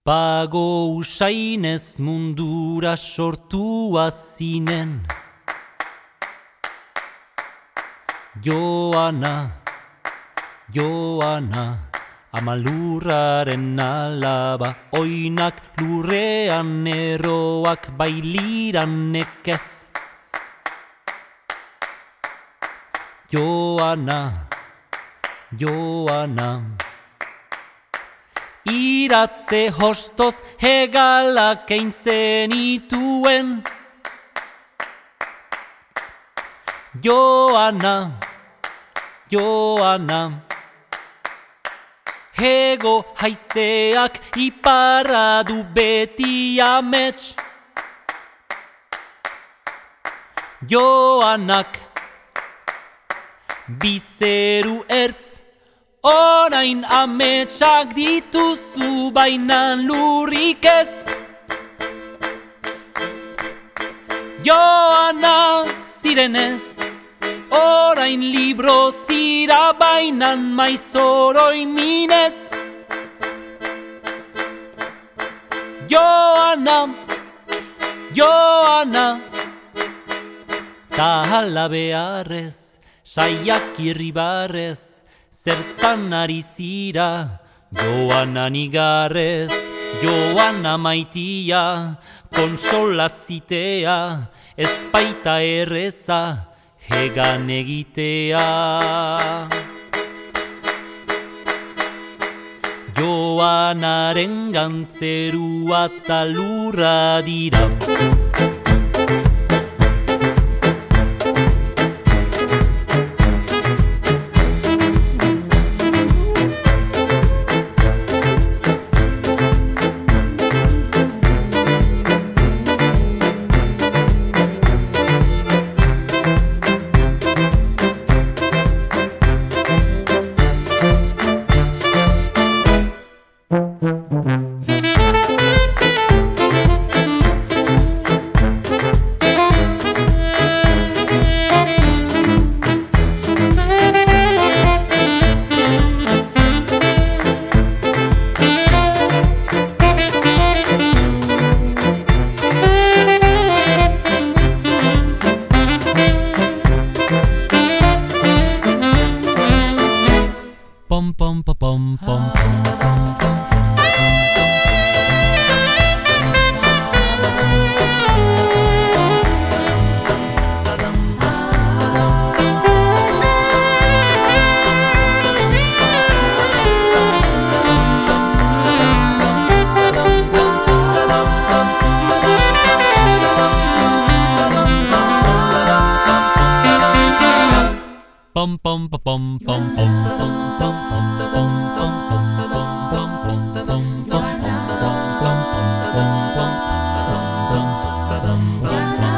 Pago usainez mundura sortua zinen. Joana, Joana, ama lurraren alaba, oinak lurrean eroak bailiran nekez. Joana, Joana, iratze hostoz hegalak egin zenituen. Joana, Joana, hego haizeak iparra du beti amets. Joanak, bizeru ertz, orain ametsak dituzu bainan lurrik ez. Joana zirenez, orain libro zira bainan maizoroi minez. Joana, Joana, ta hala beharrez, saiak irribarrez, zertan ari zira, Joana nigarrez, Joana maitia, konsolazitea, ez baita erreza, hegan egitea. Joanaren gantzerua eta lurra dira. Pom pom pom pom pom pom. Pom pom pom pom pom pom.